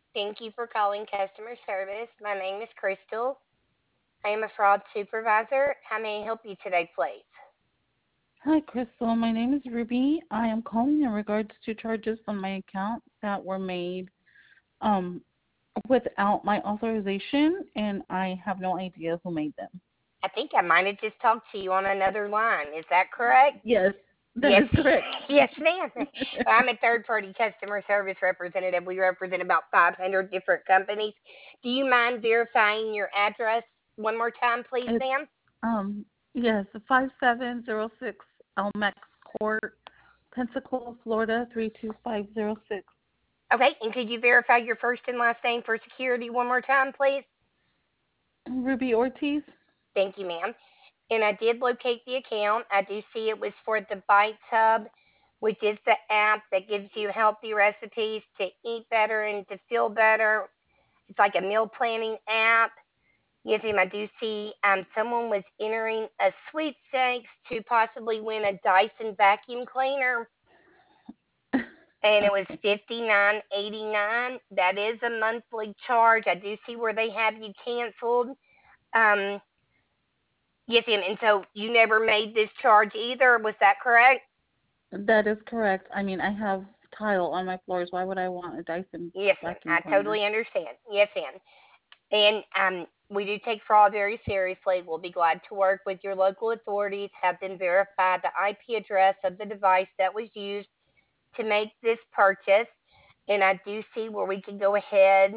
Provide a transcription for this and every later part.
Thank you for calling customer service. My name is Crystal. I am a fraud supervisor. How may I help you today, please? Hi, Crystal. My name is Ruby. I am calling in regards to charges on my account that were made um, without my authorization, and I have no idea who made them. I think I might have just talked to you on another line. Is that correct? Yes, that Yes, is correct. yes, ma'am. I'm a third-party customer service representative. We represent about 500 different companies. Do you mind verifying your address one more time, please, It's ma'am? um yes, 5706 Elmex Court, Pensacola, Florida 32506. Okay, and could you verify your first and last name for security one more time, please? Ruby Ortiz. Thank you, ma'am. And I did locate the account. I do see it was for the Bites Hub, which is the app that gives you healthy recipes to eat better and to feel better. It's like a meal planning app. Yes, ma'am. I do see someone was entering a sweepstakes to possibly win a Dyson vacuum cleaner, and it was Okay. $59.89. That is a monthly charge. I do see where they have you canceled. Um, yes, ma'am. And so you never made this charge either. Was that correct? That is correct. I mean, I have tile on my floors. Why would I want a Dyson Yes, ma'am. vacuum I cleaner? totally understand. Yes, ma'am. And we do take fraud very seriously. We'll be glad to work with your local authorities, have them verify the IP address of the device that was used to make this purchase. And I do see where we can go ahead.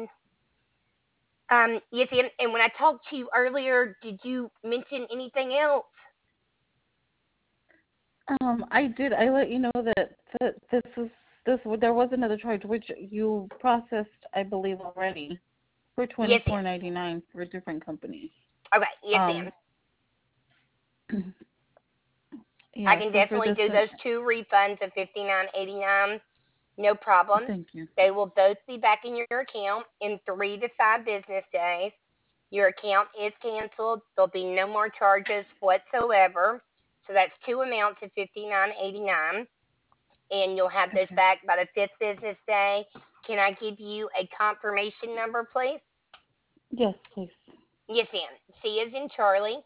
Yes, and when I talked to you earlier, did you mention anything else? I did. I let you know that this there was another charge which you processed, I believe, already for Yes, $24.99 for a different company. ma'am. Okay, yes, Um, ma'am. I yeah. can So for definitely this, do those two refunds of 59.89. No problem. thank you. They will both be back in your account in 3 to 5 business days. Your account is canceled. There'll be no more charges whatsoever. So that's two amounts of 59.89, and you'll have those Okay. back by the fifth business day. Can I give you a confirmation number, please? Yes, please. Yes, ma'am. C is in Charlie.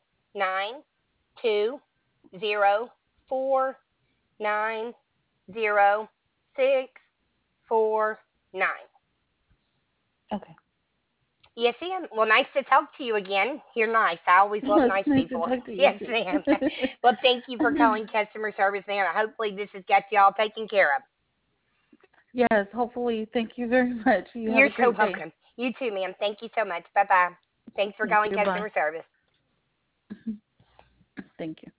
920490649. Okay. Yes, ma'am. Well, nice to talk to you again. You're nice. I always love Well, it's nice nice to people. talk to you Yes, too. ma'am. Well, thank you for calling customer service, ma'am. Hopefully, this has got you all taken care of. Yes, hopefully. Thank you very much. You have You're a so great day. welcome. You too, ma'am. Thank you so much. Bye bye. Thanks for Thank calling you. Bye. customer service. Thank you.